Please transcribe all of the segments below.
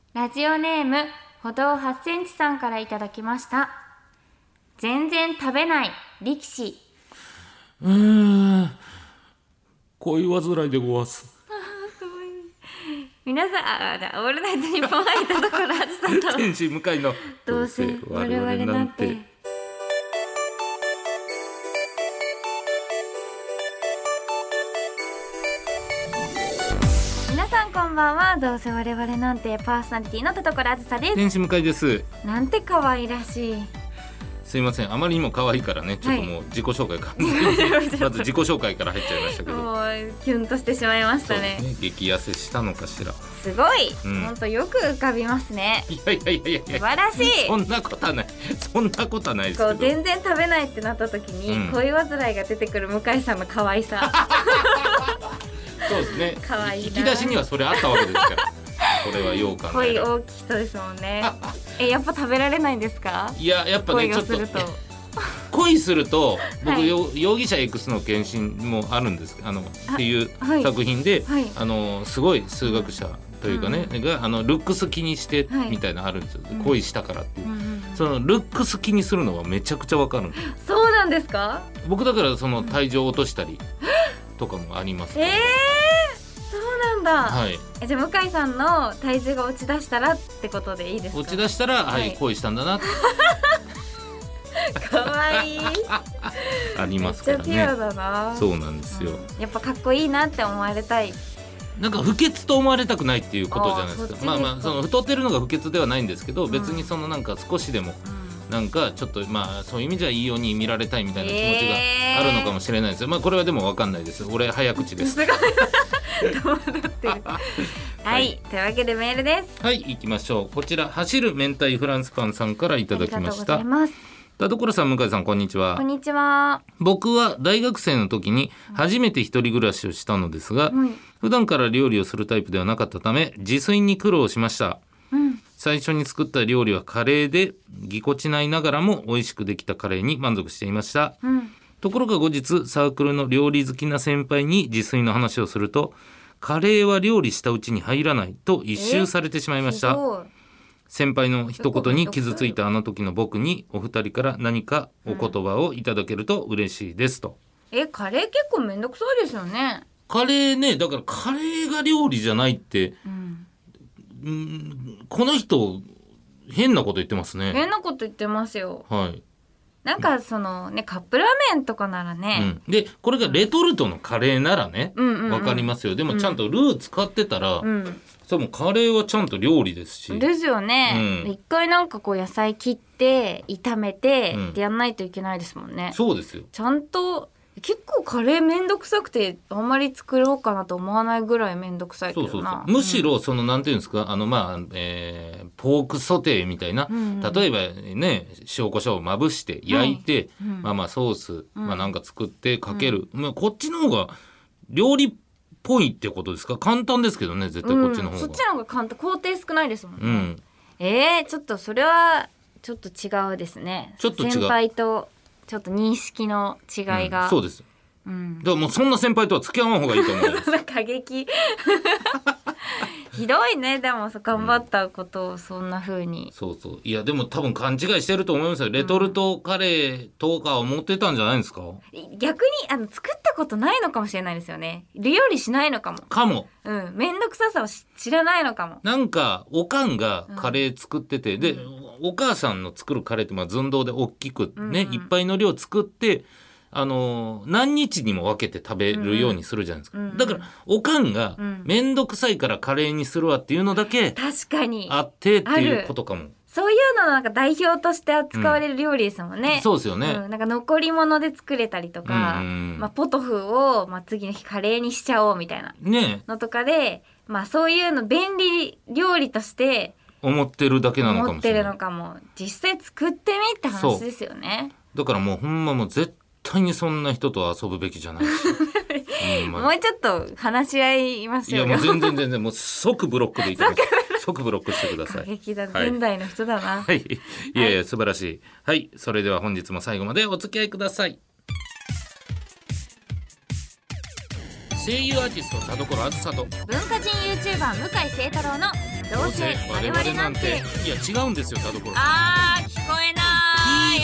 ラジオネーム歩道8センチさんからいただきました。全然食べない力士。 恋煩いでごわす。 皆さん、オールナイトニッポン愛田所あずさと天使向かいのどうせ我々なんて。皆さんこんばんは。どうせ我々なんてパーソナリティの田所あずさです。 天使向かいです。 なんて可愛らしい。 すいません、あまりにも可愛いからね、ちょっともう自己紹介か、まず自己紹介から入っちゃいましたけど、 もうキュンとしてしまいましたね。 そうですね、激痩せしたのかしら。 すごい、ほんとよく浮かびますね。 いや素晴らしい。 そんなことはない、そんなことはないですけど、 こう全然食べないってなった時に、恋煩いが出てくる向井さんの可愛さそうですね、 可愛いな。 引き出しにはそれあったわけですからこれはよう考え恋る。 大きい人ですもんね。やっぱ食べられないんですか？ いや、やっぱね、ちょっと恋すると僕、はい、容疑者 X の献身もあるんですっていう作品で、すごい数学者というかね、がルックス気にしてみたいなのあるんですよ、恋したからっていう、そのルックス気にするのはめちゃくちゃわかるんです。 そうなんですか？ 僕だからその体重を落としたりとかもあります、ね。 そうなんだ、 はい、 じゃあ向井さんの体重が落ち出したらってことでいいですか？ 落ち出したら、恋したんだなってかわいいありますからね。 めっちゃピュアだな。 そうなんですよ、 やっぱかっこいいなって思われたい。 なんか不潔と思われたくないっていうことじゃないですか。まあその太ってるのが不潔ではないんですけど、別にそのなんか少しでもなんかちょっとそういう意味じゃいいように見られたいみたいな気持ちがあるのかもしれないですよ。これはでも分かんないです。俺早口です。 すごい戸惑ってるはい、というわけでメールです。 はい、行きましょう。こちら走る明太フランスパンさんからいただきました。 ありがとうございます。 田所さん、向井さん、こんにちは。 こんにちは。 僕は大学生の時に初めて一人暮らしをしたのですが、普段から料理をするタイプではなかったため自炊に苦労しました。最初に作った料理はカレーで、ぎこちないながらも美味しくできたカレーに満足していました。ところが後日サークルの料理好きな先輩に自炊の話をすると、カレーは料理したうちに入らないと一蹴されてしまいました。先輩の一言に傷ついたあの時の僕にお二人から何かお言葉をいただけると嬉しいですと。 カレー結構めんどくさいですよね。 カレーね、だからカレーが料理じゃないって、この人変なこと言ってますね。 変なこと言ってますよ。 はい。 なんかそのね、カップラーメンとかならね、 でこれがレトルトのカレーならね、わかりますよ。でもちゃんとルー使ってたら、それもカレーはちゃんと料理ですし。 ですよね。一回なんかこう野菜切って炒めて、でやんないといけないですもんね。 そうですよ。 ちゃんと結構カレーめんどくさくてあんまり作ろうかなと思わないぐらいめんどくさいけどな。 むしろそのなんていうんですか、ポークソテーみたいな、例えばね、塩コショウをまぶして焼いて、ソース、なんか作ってかける、こっちの方が料理っぽいってことですか？簡単ですけどね、絶対こっちの方が、 そっちの方が簡単、工程少ないですもんね。ちょっとそれはちょっと違うですね。 ちょっと違う。 先輩とちょっと認識の違いが、 そうです、だからもうそんな先輩とは付き合わん方がいいと思います過激ひどいね。でも頑張ったことをそんな風に、 いやでも多分勘違いしてると思いますよ。レトルトカレーとか思ってたんじゃないですか？ 逆に作ったことないのかもしれないですよね。料理しないのかも。めんどくささを知らないのかも。なんかおかんがカレー作ってて、でお母さんの作るカレーって寸胴で大きくね、いっぱいの量作って何日にも分けて食べるようにするじゃないですか。だからおかんがめんどくさいからカレーにするわっていうのだけ確かにあってっていうことかも。 そういうのなんか代表として扱われる料理ですもんね。 そうですよね。 なんか残り物で作れたりとか、ポトフを、次の日カレーにしちゃおうみたいなのとかで、そういうの便利料理として思ってるだけなのかもしれない。 思ってるのかも。実際作ってみって話ですよね。 だからもうほんまもう絶対にそんな人と遊ぶべきじゃないしもうちょっと話し合いましょうよ。 いやもう全然もう即ブロックでいいと思います。即ブロックしてください。 過激だ、現代の人だな。 はい、いやいや素晴らしい。はい、それでは本日も最後までお付き合いください。声優アーティスト田所あずさと文化人 YouTuber 向井聖太郎のどうせ我々なんて。 いや違うんですよ、田所。 聞こえない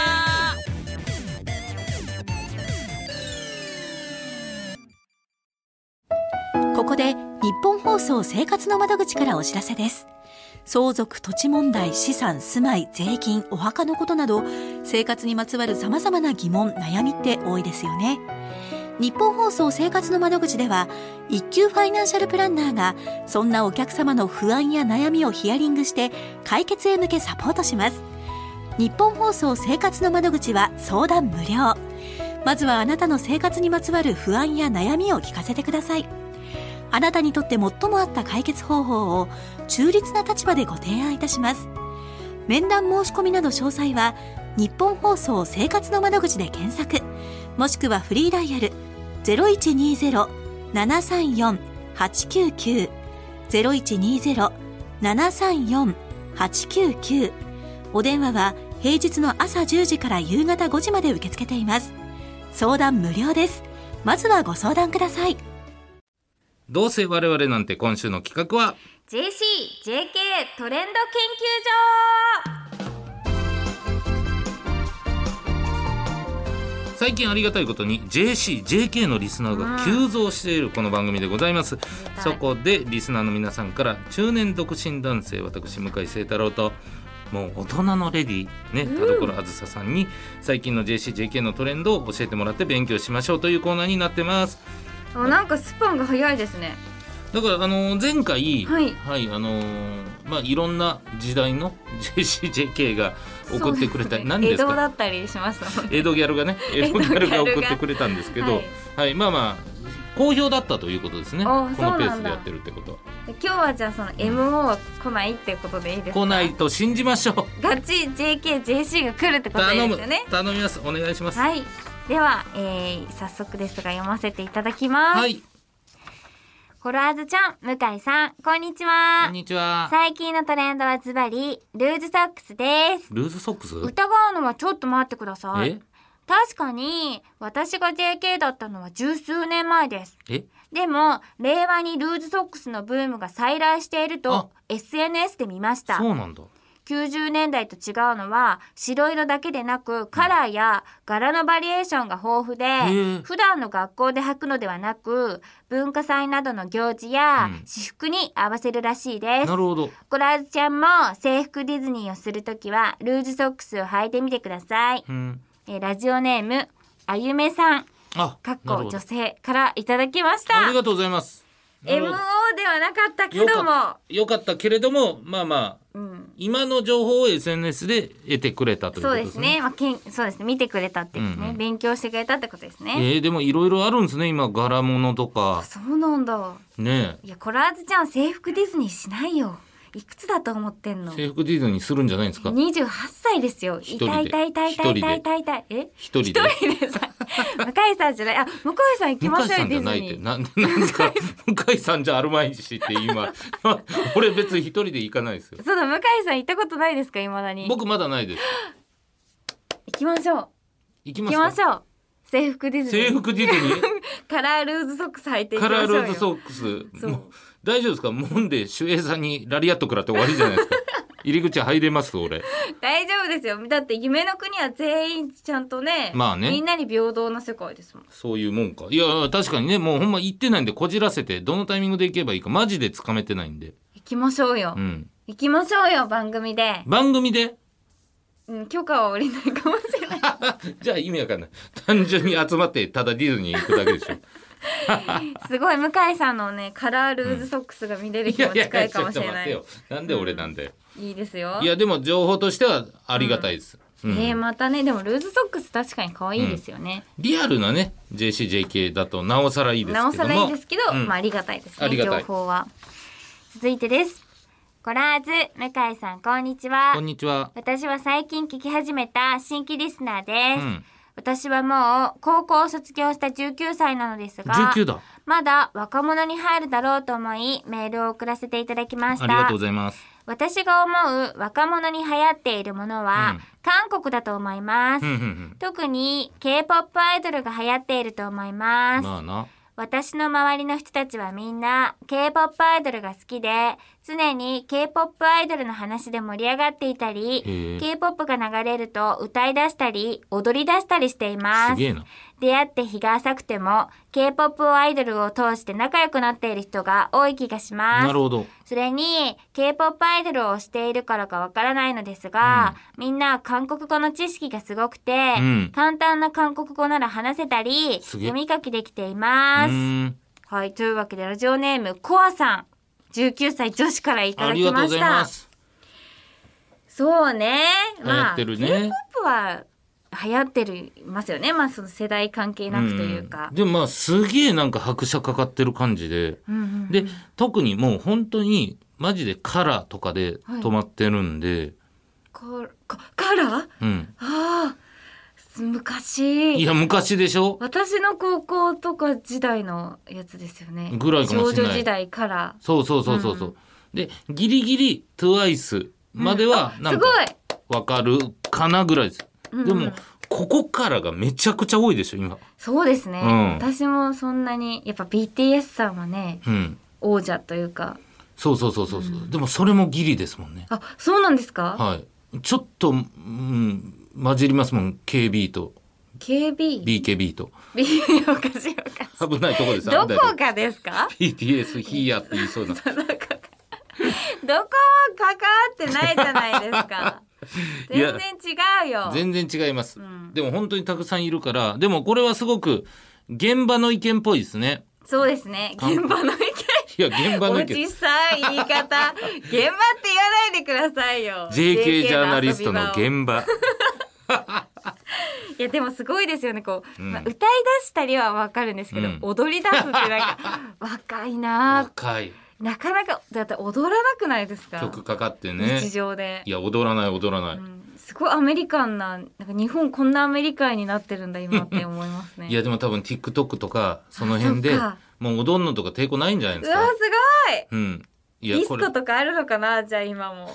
ここで日本放送生活の窓口からお知らせです。相続、土地問題、資産、住まい、税金、お墓のことなど生活にまつわる様々な疑問、悩みって多いですよね。日本放送生活の窓口では一級ファイナンシャルプランナーがそんなお客様の不安や悩みをヒアリングして解決へ向けサポートします。日本放送生活の窓口は相談無料。まずはあなたの生活にまつわる不安や悩みを聞かせてください。あなたにとって最も合った解決方法を中立な立場でご提案いたします。面談申し込みなど詳細は日本放送生活の窓口で検索、もしくはフリーダイヤル 0120-734-899 0120-734-899、 お電話は平日の朝10時から夕方5時まで受け付けています。相談無料です。まずはご相談ください。 どうせ我々なんて。今週の企画は JC/JK トレンド研究所。 最近ありがたいことに JC/JK のリスナーが急増しているこの番組でございます。そこでリスナーの皆さんから中年独身男性私向井聖太郎ともう大人のレディね、田所あずささんに最近の JC/JK のトレンドを教えてもらって勉強しましょうというコーナーになってます。 なんかスパンが早いですね。 だから前回はい、 いろんな時代の JC/JK が送ってくれた、ね、何ですか、 江戸だったりしますもんね。 江戸ギャルがね、江戸ギャルが送ってくれたんですけど、まあ好評だったということですね。このペースでやってるってことは。 今日はじゃあその MO は来ないってことでいいですか。 来ないと信じましょう。 ガチ JK、JC が来るってことですよね。 頼みます。お願いします。 はい。では、早速ですが読ませていただきます。 はい。 コロアズちゃん、向井さん、こんにちは。 こんにちは。 最近のトレンドはズバリルーズソックスです。 ルーズソックス？ 疑うのはちょっと待ってください。確かに私が JK だったのは十数年前です。でも令和にルーズソックスのブームが再来していると SNS で見ました。 そうなんだ。 90年代と違うのは白色だけでなくカラーや柄のバリエーションが豊富で、普段の学校で履くのではなく文化祭などの行事や私服に合わせるらしいです。 なるほど。 コラーズちゃんも制服ディズニーをするときはルーズソックスを履いてみてください。ラジオネームあゆめさん女性からいただきました。 ありがとうございます。 MO ではなかったけどもよかったけれども今の情報を SNS で得てくれたということですね。 そうですね、見てくれたっていうね、勉強してくれたってことですね。 でもいろいろあるんですね、今柄物とか。 そうなんだね。いやコラーズちゃん制服ディズニーしないよ。いくつだと思ってんの。 制服ディズニーするんじゃないんですか。 28歳ですよ。痛い痛い痛い痛い痛い痛い痛い。一人でさ向井さんじゃない。向井さん行きましょうよディズニー。 なんですか向井さんじゃあるまいしって今俺別に一人で行かないですよ。 そうだ、向井さん行ったことないですか。未だに。 僕まだないです。 行きましょう。 行きましょう。 制服ディズニー。 制服ディズニーカラールーズソックス履いていきましょうよ。 カラールーズソックス大丈夫ですか。もんで守衛さんにラリアット食らって終わりじゃないですか入り口入れます俺。 大丈夫ですよ。だって夢の国は全員ちゃんとね、みんなに平等な世界ですもん。 そういうもんか。いや確かにね、もうほんま行ってないんでこじらせてどのタイミングで行けばいいかマジでつかめてないんで。 行きましょうよ、行きましょうよ。番組で許可は下りないかもしれないじゃあ意味わかんない。単純に集まってただディズニー行くだけでしょすごい向井さんのねカラールーズソックスが見れる日も近いかもしれない。 なんで俺なんだよ、 いいですよ。 いやでも情報としてはありがたいです、 またね。でもルーズソックス確かに可愛いですよね、 リアルなね JC/JK だとなおさらいいですけども、 なおさらいいですけど、ありがたいですね、情報は。続いてです。コラーズ向井さんこんにちは。 こんにちは。 私は最近聞き始めた新規リスナーです、私はもう高校を卒業した19歳なのですが、 19だ。 まだ若者に入るだろうと思いメールを送らせていただきました。 ありがとうございます。 私が思う若者に流行っているものは、韓国だと思います、特に K-POP アイドルが流行っていると思います。私の周りの人たちはみんな K-POP アイドルが好きで常に K-POP アイドルの話で盛り上がっていたり、K-POP が流れると歌い出したり踊り出したりしています。 すげえな。 出会って日が浅くても K-POP アイドルを通して仲良くなっている人が多い気がします。 なるほど。 それに K-POP アイドルをしているからかわからないのですが、みんな韓国語の知識がすごくて、簡単な韓国語なら話せたり読み書きできています。はい、というわけでラジオネームコアさん、19歳女子からいただきました。ありがとうございます。そうね、 流行ってるね。 K-POP は流行ってますよね。まあその世代関係なくというか。 でもまあすげえなんか拍車かかってる感じで、で特にもう本当にマジでカラーとかで止まってるんで。 カラー？ああ、昔。 いや昔でしょ。 私の高校とか時代のやつですよね。 ぐらいかもしれない。 少女時代カラー。 そう。でギリギリ TWICE まではなんかわかるかなぐらいです。でもここからがめちゃくちゃ多いでしょ今。 そうですね、私もそんなにやっぱ BTS さんはね、王者というか。そう、 でもそれもギリですもんね。 あ、そうなんですか。 はい、ちょっと、混じりますもん KB と BKB とおかしい危ないとこです。 どこがですか。 BTS ヒーヤって言いそうなどこも関わってないじゃないですか。全然違うよ。 全然違います、でも本当にたくさんいるから。でもこれはすごく現場の意見っぽいですね。 そうですね、現場の意見。 いや現場の意見。 おじさん言い方現場って言わないでくださいよ。 JK ジャーナリストの現場いやでもすごいですよね。こう、歌い出したりは分かるんですけど、踊り出すってなんか若いな。 若い。 なかなかだって踊らなくないですか。 曲かかってね、 日常で。 いや踊らない、 すごいアメリカンなんか日本こんなアメリカンになってるんだ今って思いますね。 いやでも多分 TikTok とかその辺でもう踊んのとか抵抗ないんじゃないですか。 うわすごい、 いやディスコとかあるのかな。じゃあ今も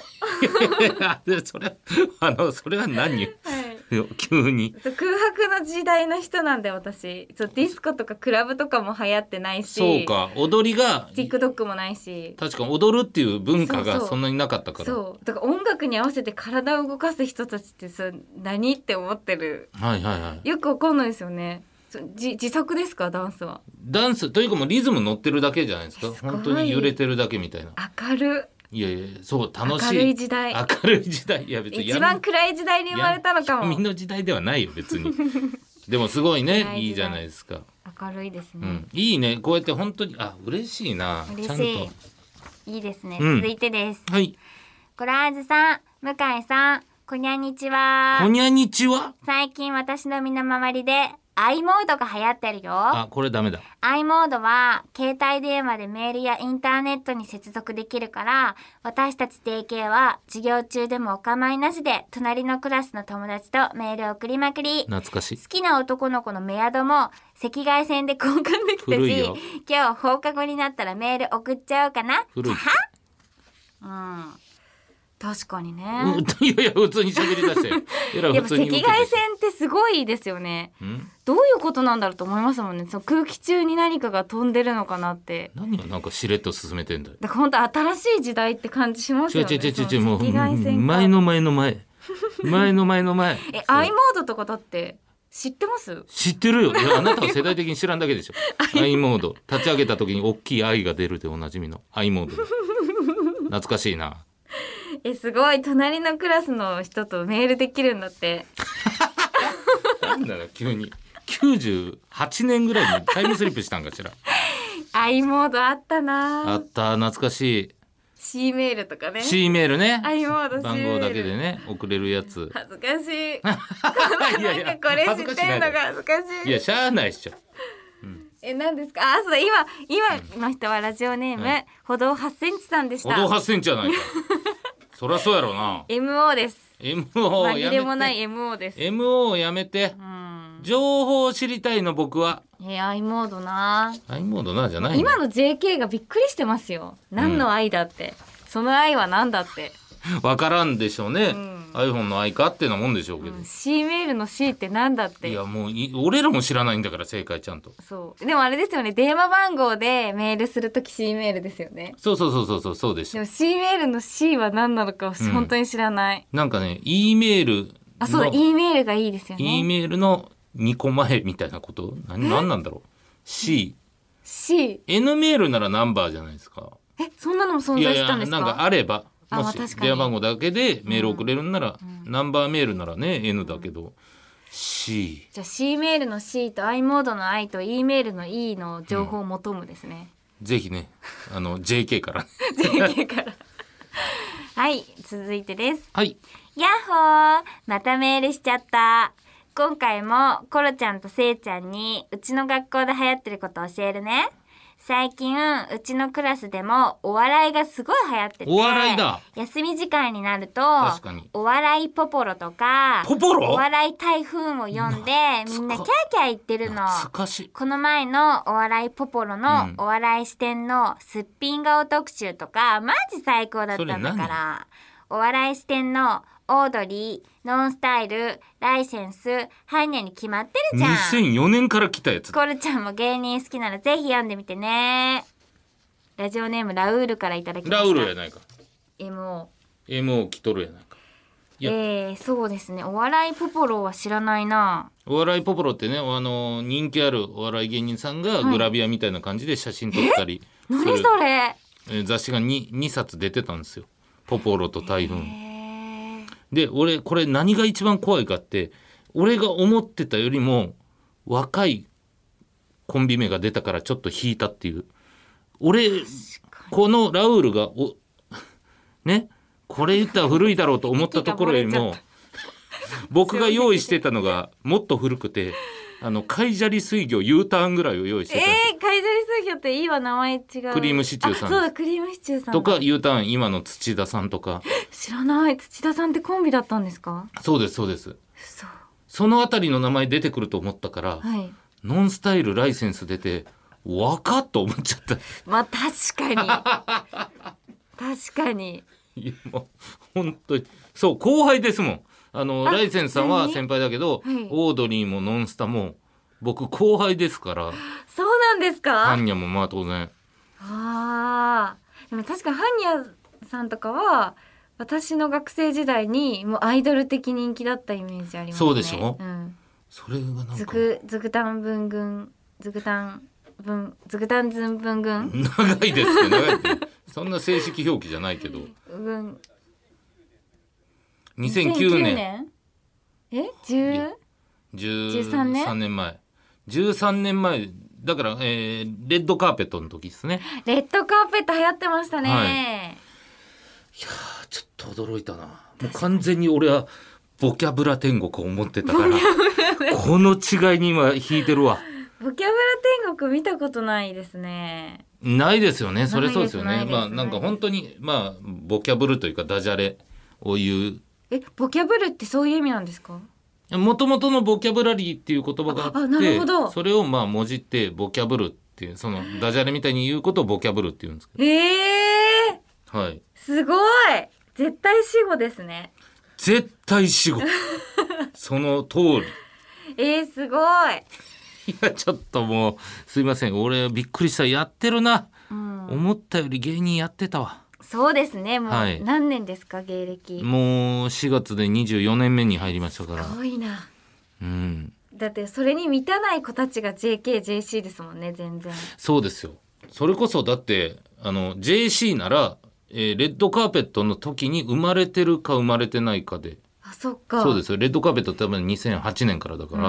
それは何、急に。 空白の時代の人なんで私。ディスコとかクラブとかも流行ってないし。 そうか、踊りが TikTok もないし。 確かに踊るっていう文化がそんなになかったから。 そうだから音楽に合わせて体を動かす人たちって何って思ってる。よくわかんないですよね。自作ですか。ダンスは。ダンスというかもうリズム乗ってるだけじゃないですか。本当に揺れてるだけみたいな。 明るいやそう楽しい。 明るい時代。 いや別に一番暗い時代に生まれたのかも。 闇の時代ではないよ別にでもすごいねいいじゃないですか。 明るいですね、 いいね。こうやって本当に嬉しいな。 嬉しい。いいですね、続いてです。 はい。 コラーズさん、向井さん、こにゃにちは。 こにゃにちは。 最近私の身の回りでi モードが流行ってるよ。 これダメだ。 i モードは携帯電話でメールやインターネットに接続できるから、私たち DK は授業中でもお構いなしで隣のクラスの友達とメールを送りまくり。 懐かしい。 好きな男の子のメアドも赤外線で交換できたし、今日放課後になったらメール送っちゃおうかな。 古い。 確かにね。 いや普通に喋り出してやっぱ赤外線ってすごいですよね。どういうことなんだろうと思いますもんね。その空気中に何かが飛んでるのかなって。 何がなんかしれっと進めてんだよ。 だから本当新しい時代って感じしますよね。 違うもう前の前 i モードとかだって知ってます？ 知ってるよ。いやあなたは世代的に知らんだけでしょi モード立ち上げた時に大きい愛が出るでおなじみの i モード懐かしいな。 すごい。隣のクラスの人とメールできるんだってなんだろう急に98年ぐらいにタイムスリップしたんかしら i モードあったな。 あった、懐かしい。 C メールとかね。 C メールね。 i モード番号だけでね送れるやつ。 恥ずかしいなんかこれ知ってんのが恥ずかしい。 いやしゃあないっしょ。 何ですか。そう今の人はラジオネーム、歩道8センチさんでした。 歩道8センチじゃないかそりゃそうやろうな。 MO です。 MO 紛れもない MO です。 MO をやめて、情報を知りたいの僕は。 i モードな。 i モードなじゃない。 今の JK がびっくりしてますよ。何の愛だって、その愛は何だってわからんでしょうね、 iPhone の i かってなもんでしょうけど、 C メールの C ってなんだって。 いやもう俺らも知らないんだから正解ちゃんと。 そうでもあれですよね、電話番号でメールするとき C メールですよね。 そうでした。 でも C メールの C は何なのか本当に知らない、 なんかね E メールのそうだ E メールがいいですよね。 E メールの2個前みたいなこと、何なんだろう。 C N メールならナンバーじゃないですか。 そんなのも存在したんですか。 いやなんかあれば、もし確かに電話番号だけでメール送れるんなら、ナンバーメールならね N だけど、C じゃあ C メールの C と i モードの I と E メールの E の情報を求むですね、 ぜひねJK から JK からはい続いてです。 はい、 やっほー、またメールしちゃった。今回もコロちゃんとせいちゃんにうちの学校で流行ってること教えるね。最近うちのクラスでもお笑いがすごい流行ってて、 お笑いだ。 休み時間になると確かにお笑いポポロとかポポロお笑い台風を読んでみんなキャーキャー言ってるの。 懐かしい。 この前のお笑いポポロのお笑い視点のすっぴん顔特集とかマジ最高だったんだから。お笑い視点のオードリー、ノンスタイル、ライセンス、ハンニャに決まってるじゃん。 2004年から来たやつ。 コルちゃんも芸人好きならぜひ読んでみてね。ラジオネームラウールからいただきました。 ラウールやないか。 MO 来とるやないか。 そうですね、お笑いポポロは知らないな。 お笑いポポロってね、人気あるお笑い芸人さんがグラビアみたいな感じで写真撮ったりする、 何それ、 雑誌が 2冊出てたんですよ。ポポロと台風。で俺これ何が一番怖いかって、俺が思ってたよりも若いコンビ名が出たからちょっと引いたっていう。俺このラウールがね、これ言ったら古いだろうと思ったところよりも僕が用意してたのがもっと古くて、海砂利水魚 U ターンぐらいを用意してたんですよ。 海砂利水魚っていいわ、名前違う。 クリームシチューさん。 そうだ、クリームシチューさんとか U ターン今の土田さんとか。 知らない。土田さんってコンビだったんですか。 そうです。そのあたりの名前出てくると思ったから、 はい、 ノンスタイルライセンス出て若っと思っちゃった。 まあ確かにいやもう本当にそう後輩ですもん。ライセンスさんは先輩だけど、はい、オードリーもノンスタも僕後輩ですから。 そうなんですか。 ハンニャもまあ当然。 でも確かにハンニャさんとかは私の学生時代にもうアイドル的人気だったイメージありますね。 そうでしょ、それがなんかズグタンズンブングン長いですねそんな正式表記じゃないけど、2009年13年前13年前だから、レッドカーペットの時ですね。 レッドカーペット流行ってましたね、はい、いやちょっと驚いたな。もう完全に俺はボキャブラ天国を思ってたからこの違いに今引いてるわ。 ボキャブラ天国見たことないですね。 ないですよね。それそうですよね。まあなんか本当にまあボキャブルというかダジャレを言う。 ボキャブルってそういう意味なんですか。 もともとのボキャブラリーっていう言葉があって、 なるほど。 それをまあもじってボキャブルっていうそのダジャレみたいに言うことをボキャブルって言うんですけど。はい。 すごい。絶対死語ですね。 絶対死語。その通り。 すごい。 いやちょっともうすいません、俺びっくりした。やってるな、思ったより芸人やってたわ。 そうですね。もう何年ですか、芸歴。 もう4月で24年目に入りましたから。 すごいな。だってそれに満たない子たちが JK、JC ですもんね。全然そうですよ。それこそだってJC なら、レッドカーペットの時に生まれてるか生まれてないかで。 そっか。 そうですよ。レッドカーペットって多分2008年からだから、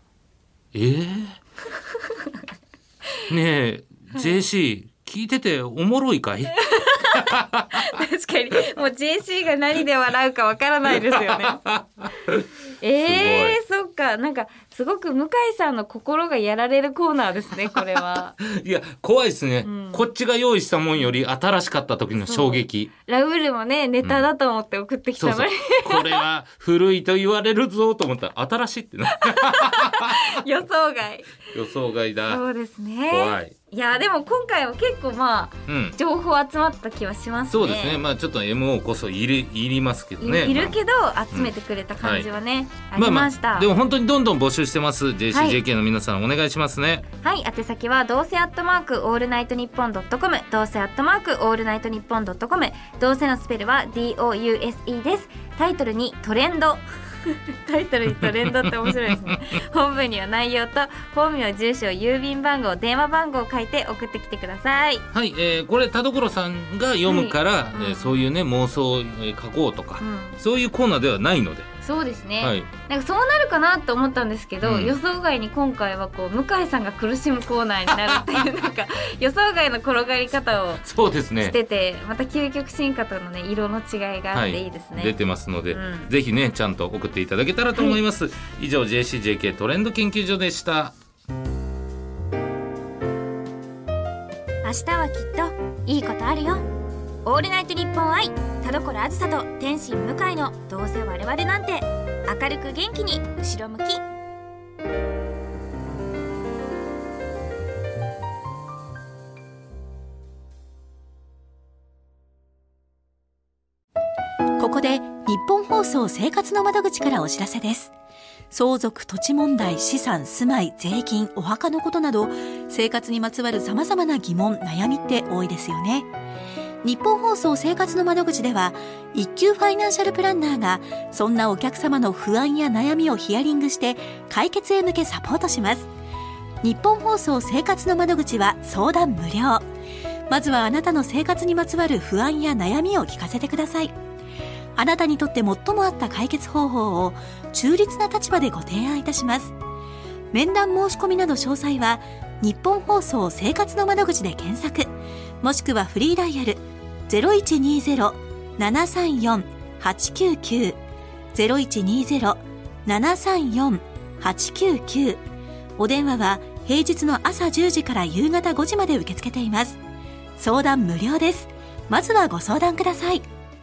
ねえ、JC 聞いてておもろいかい確かにもう JC が何で笑うかわからないですよねそっか。なんかすごく向井さんの心がやられるコーナーですねこれは。 いや怖いですね、こっちが用意したもんより新しかった時の衝撃。 ラウールもねネタだと思って送ってきたのに、 これは古いと言われるぞと思ったら新しいってな予想外。 予想外だ。 そうですね。 怖い。 いやでも今回は結構情報集まった気はしますね。 そうですね。ちょっと MO こそいりますけどね。 いるけど集めてくれた感じはね、ありました。 でも本当にどんどん募集してます。JCJK の皆さんお願いしますね。 はい、宛先はどうせオールナイトニッポン.com、どうせオールナイトニッポン.com、どうせのスペルは DOUSE です。タイトルにトレンドタイトルにトレンドって面白いですね。本文には内容と本名、住所、郵便番号、電話番号を書いて送ってきてください。 はい、これ田所さんが読むから、そういうね妄想を書こうとか、そういうコーナーではないので。 そうですね、なんかそうなるかなと思ったんですけど、予想外に今回はこう向井さんが苦しむコーナーになるっていうなんか予想外の転がり方をしてて、また究極進化とのね色の違いがあっていいですね、 出てますので、ぜひねちゃんと送っていただけたらと思います、以上 JCJK トレンド研究所でした。 明日はきっといいことあるよ。オールナイトニッポン愛、田所あずさと天心向井のどうせ我々なんて、明るく元気に後ろ向き。 ここで日本放送生活の窓口からお知らせです。相続、土地問題、資産、住まい、税金、お墓のことなど生活にまつわる様々な疑問、悩みって多いですよね。日本放送生活の窓口では一級ファイナンシャルプランナーがそんなお客様の不安や悩みをヒアリングして解決へ向けサポートします。日本放送生活の窓口は相談無料。まずはあなたの生活にまつわる不安や悩みを聞かせてください。あなたにとって最も合った解決方法を中立な立場でご提案いたします。面談申し込みなど詳細は日本放送生活の窓口で検索、もしくはフリーダイヤル 0120-734-899 0120-734-899、お電話は平日の朝10時から夕方5時まで受け付けています。相談無料です。まずはご相談ください。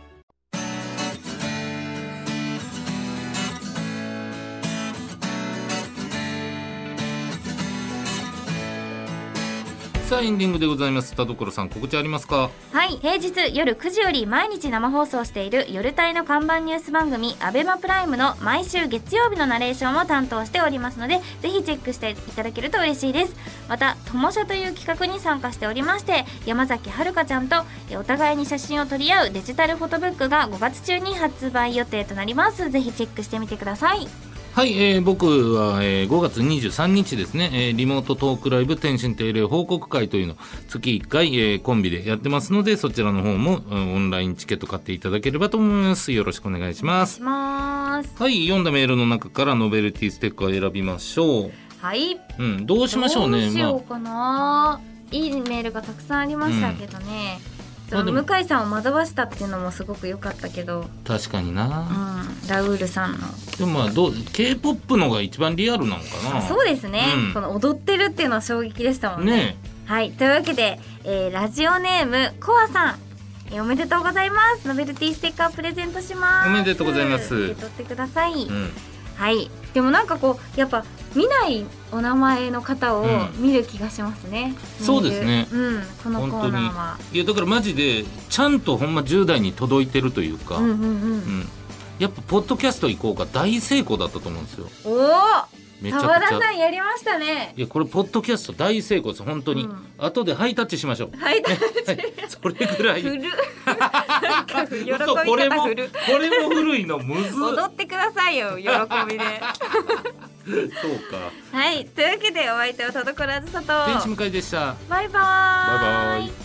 さあエンディングでございます。田所さん告知ありますか？ はい、平日夜9時より毎日生放送している夜帯の看板ニュース番組アベマプライムの毎週月曜日のナレーションを担当しておりますので、ぜひチェックしていただけると嬉しいです。また友社という企画に参加しておりまして、山崎はるかちゃんとお互いに写真を撮り合うデジタルフォトブックが5月中に発売予定となります。ぜひチェックしてみてください。 はい、僕は、5月23日ですね、リモートトークライブ天津定例報告会というのを月1回、コンビでやってますので、そちらの方も、オンラインチケット買っていただければと思います。よろしくお願いします。はい、読んだメールの中からノベルティステッカーを選びましょう。 はい、 どうしましょうね。 どうしようかな、いいメールがたくさんありましたけどね、向井さんを惑わしたっていうのもすごく良かったけど、 確かにな、 ラウールさんのでもK-POP のが一番リアルなのかな。 そうですね、この踊ってるっていうのは衝撃でしたもんね。はい、というわけで、ラジオネームコアさん、おめでとうございます。ノベルティステッカープレゼントします。 おめでとうございます。 受け取ってください。はい、でもなんかこうやっぱ見ないお名前の方を見る気がしますね、 そうですね、 このコーナーは。 いやだからマジでちゃんとほんま10代に届いてるというか、やっぱポッドキャスト行こうが大成功だったと思うんですよ。 おお、澤田さんやりましたね。 いやこれポッドキャスト大成功です本当に、後でハイタッチしましょう。 ハイタッチそれぐらい古喜び方古これも古いのむず踊ってくださいよ喜びでそうか。 はい、というわけでお相手は田所あずさと天使向井でした。 バイバーイ。 バイバイ。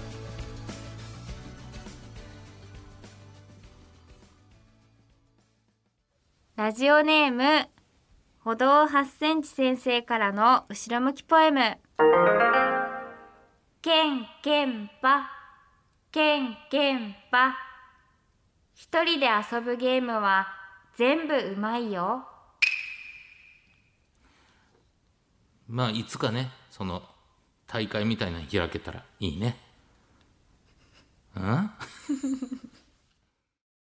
ラジオネーム歩道8センチ先生からの後ろ向きポエム。ケンケンパケンケンパ、一人で遊ぶゲームは全部うまいよ。 まあいつかねその大会みたいなの開けたらいいね。うん